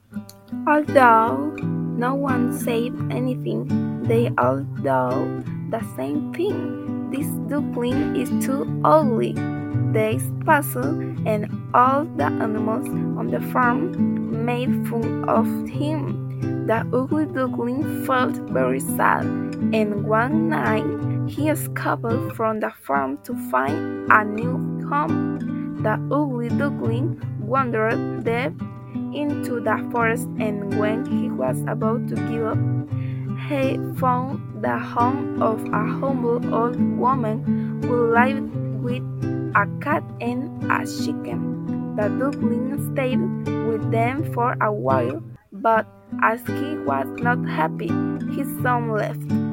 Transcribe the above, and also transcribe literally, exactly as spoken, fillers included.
Although no one said anything, they all thought the same thing. This duckling is too ugly. Days passed, and all the animals on the farm made fun of him. The ugly duckling felt very sad, and one night he escaped from the farm to find a new home. The ugly duckling wandered deep into the forest, and when he was about to give up, he found the home of a humble old woman who lived with a cat and a chicken. The duckling stayed with them for a while, but as he was not happy, he soon left.